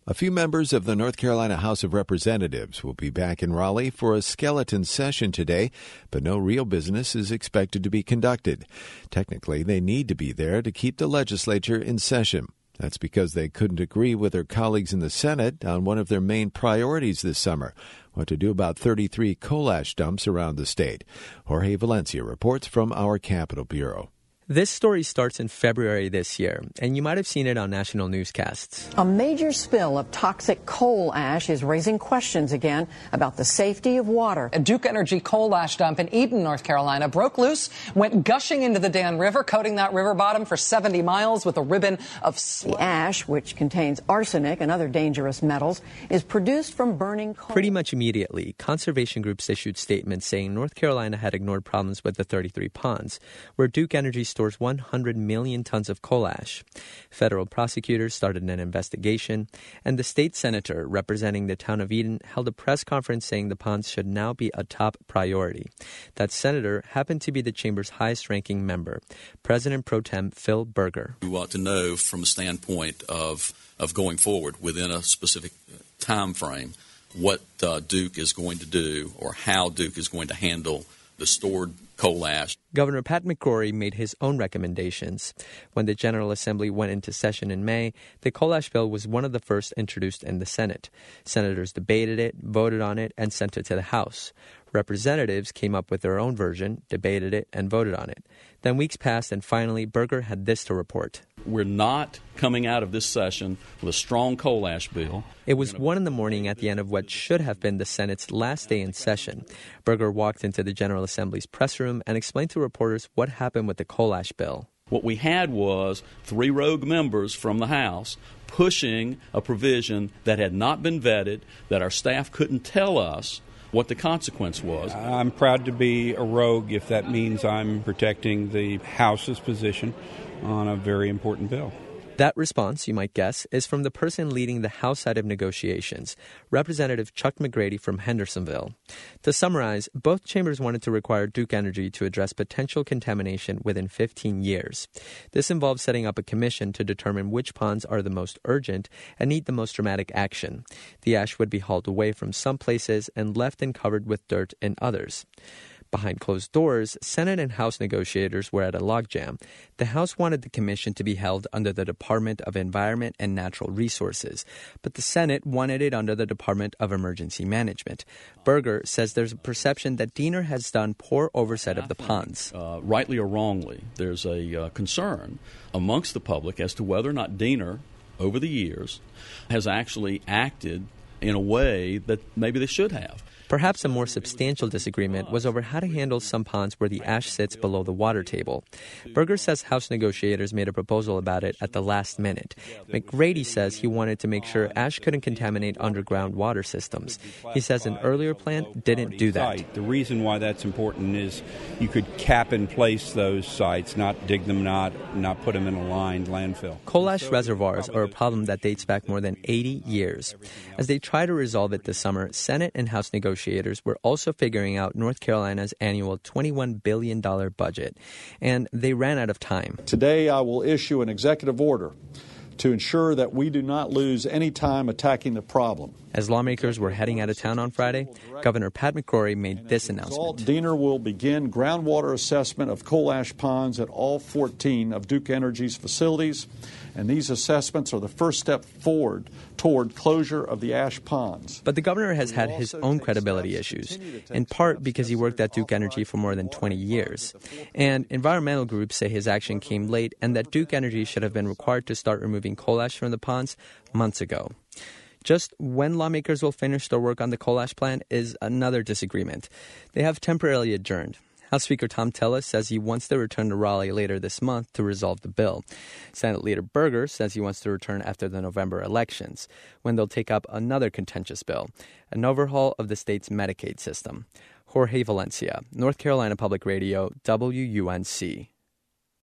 A few members of the North Carolina House of Representatives will be back in Raleigh for a skeleton session today, but no real business is expected to be conducted. Technically, they need to be there to keep the legislature in session. That's because they couldn't agree with their colleagues in the Senate on one of their main priorities this summer, what to do about 33 coal ash dumps around the state. Jorge Valencia reports from our Capitol Bureau. This story starts in February this year, and you might have seen it on national newscasts. A major spill of toxic coal ash is raising questions again about the safety of water. A Duke Energy coal ash dump in Eden, North Carolina, broke loose, went gushing into the Dan River, coating that river bottom for 70 miles with a ribbon of The ash, which contains arsenic and other dangerous metals, is produced from burning coal. Pretty much immediately, conservation groups issued statements saying North Carolina had ignored problems with the 33 ponds, where Duke Energy stores 100 million tons of coal ash. Federal prosecutors started an investigation, and the state senator representing the town of Eden held a press conference saying the ponds should now be a top priority. That senator happened to be the chamber's highest-ranking member, President Pro Tem Phil Berger. We want to know from a standpoint of going forward within a specific time frame what Duke is going to do or how Duke is going to handle the stored coal ash. Governor Pat McCrory made his own recommendations. When the General Assembly went into session in May, the coal ash bill was one of the first introduced in the Senate. Senators debated it, voted on it, and sent it to the House. Representatives came up with their own version, debated it, and voted on it. Then weeks passed, and finally, Berger had this to report. We're not coming out of this session with a strong coal ash bill. It was 1 a.m. at the end of what should have been the Senate's last day in session. Berger walked into the General Assembly's press room and explained to reporters what happened with the coal ash bill. What we had was 3 rogue members from the House pushing a provision that had not been vetted, that our staff couldn't tell us what the consequence was. I'm proud to be a rogue if that means I'm protecting the House's position on a very important bill. That response, you might guess, is from the person leading the House side of negotiations, Representative Chuck McGrady from Hendersonville. To summarize, both chambers wanted to require Duke Energy to address potential contamination within 15 years. This involves setting up a commission to determine which ponds are the most urgent and need the most dramatic action. The ash would be hauled away from some places and left and covered with dirt in others. Behind closed doors, Senate and House negotiators were at a logjam. The House wanted the commission to be held under the Department of Environment and Natural Resources, but the Senate wanted it under the Department of Emergency Management. Berger says there's a perception that Diener has done poor oversight of the ponds. Rightly or wrongly, there's a concern amongst the public as to whether or not Diener, over the years, has actually acted in a way that maybe they should have. Perhaps a more substantial disagreement was over how to handle some ponds where the ash sits below the water table. Berger says House negotiators made a proposal about it at the last minute. McGrady says he wanted to make sure ash couldn't contaminate underground water systems. He says an earlier plan didn't do that. The reason why that's important is you could cap and place those sites, not dig them, not put them in a lined landfill. Coal ash reservoirs are a problem that dates back more than 80 years. As they try to resolve it this summer, Senate and House negotiators were also figuring out North Carolina's annual $21 billion budget, and they ran out of time. Today I will issue an executive order to ensure that we do not lose any time attacking the problem. As lawmakers were heading out of town on Friday, Governor Pat McCrory made this announcement. Diener will begin groundwater assessment of coal ash ponds at all 14 of Duke Energy's facilities, and these assessments are the first step forward toward closure of the ash ponds. But the governor has had his own credibility issues, in part because he worked at Duke Energy for more than 20 years. And environmental groups say his action came late and that Duke Energy should have been required to start removing coal ash from the ponds months ago. Just when lawmakers will finish their work on the coal ash plan is another disagreement. They have temporarily adjourned. House Speaker Thom Tillis says he wants to return to Raleigh later this month to resolve the bill. Senate Leader Berger says he wants to return after the November elections, when they'll take up another contentious bill, an overhaul of the state's Medicaid system. Jorge Valencia, North Carolina Public Radio, WUNC.